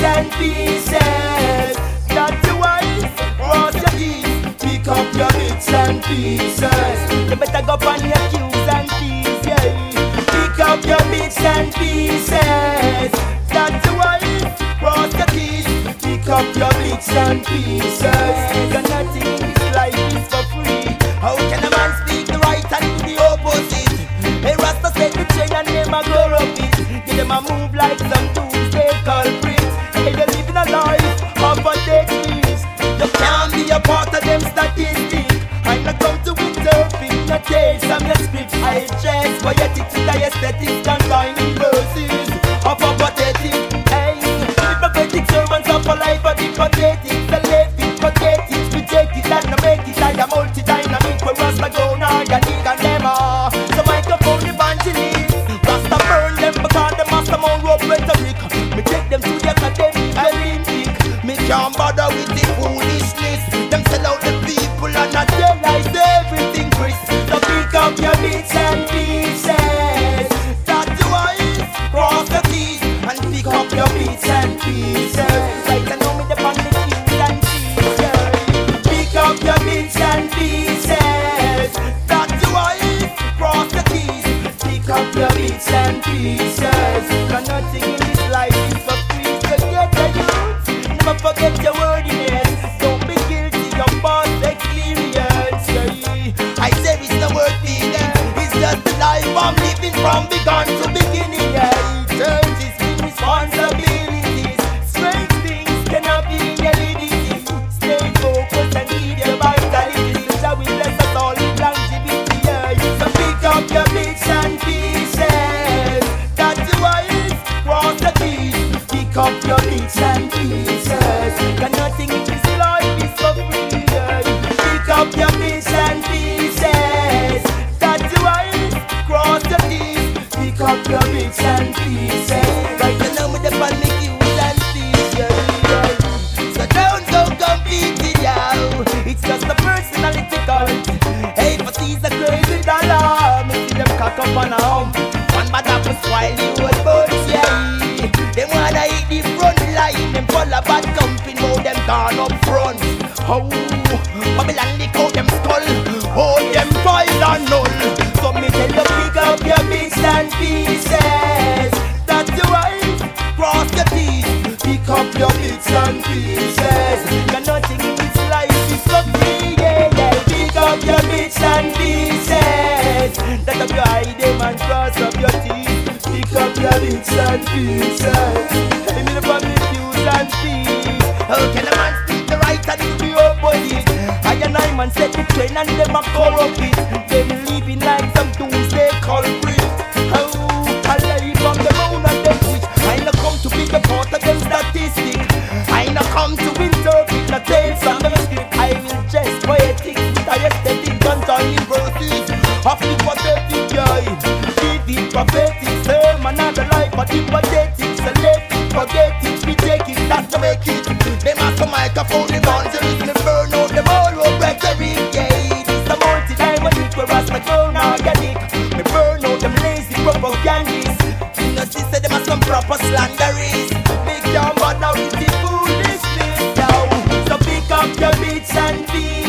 and pieces. That's why cross your teeth, pick up your bits and pieces. You better go on your Q's and T's, yeah. Pick up your bits and pieces. That's why cross your teeth, pick up your bits and pieces. Cause nothing in this life is for free. How can a man speak the right and do the opposite? Hey, Rasta said the chain and them a go up it. Give them a move like some doomsday culprits. Hey, they living a life of a dead risk. You can't be a part of them statistics. I'm not come to interpret no tales from your script. I just poetic to the aesthetics combining verses of a pathetic. Hey, hypocritic servants of a life of the pathetic. Selective, pathetic, rejected and no make it. I am multi-dynamic where Rasta go now, organic and them are. So microphone evangelist, Rasta burn them because them master more rope rhetoric. Me take them to the academy, Olympic. Me can't bother with the foolishness. Them sell out the people and not realize everything Chris. So pick up your bits and pieces. That's why cross the teeth and pick up your bits and pieces. Like I know me the pan the Q's and T's, yeah. Pick up your bits and pieces. That's why cross the teeth, pick up your bits and pieces. Cause nothing in this life is for free. So get the youth, never forget your wordiness. Don't be guilty of past experience, yeah. I say it's not worth it, it's just the life I'm living from begun to beginning, yeah. It turns its responsibilities. Strange things cannot be in your liberty. Stay focused and keep your vitality. So shall we bless us all with longevity, yeah. So pick up your bits and pieces. That's why cross the teeth, pick up your bits and pieces. Cause nothing in this life is for free, yeah. Pick up your bits and pieces. That's why cross the teeth, pick up your bits and pieces. Right now with the panic Q's and T's, yeah. So don't go competing, yeah. It's just a personality cult. Hey, but he's a crazy dollar. Me see them cock up on a hump. One bad apple spoil you with birds, yeah. Them wanna eat the front line. Them full of bad company, know them gone up front. Oh, Babylon lick out them skull. Oh, them file and null. So me tell you pick up your bits and pieces. That's the way, cross your teeth, pick up your bits and pieces. Cause nothing in this life is for free, yeah, yeah. Pick up your bits and pieces. That up your eye, them and cross up your teeth. Pick up your bits and pieces. Hey, me the family Q's and T's. How can a man speak the right and do the opposite? I and I man set the train and them a corrupt it. Them living like some doomsday culprit. How I live from the moon and them switch. I no come to be the part of them statistic. I no come to interpret the tales from the script. I will just poetic, the aesthetic concerning verses of the pathetic guide. Give it prophetic, sermon and the life of the pathetic. Select it, forget it, reject it, that's to make it. Them have a microphone, the evangelist, me burn out them all over rhetoric, yeah. It's a multi-dynamic, whereas my grown organic. Me burn out them lazy propagandists. You know, she said them are some proper slanderists. Big down, but now it's the foolishness, now. So pick up your bits and pieces.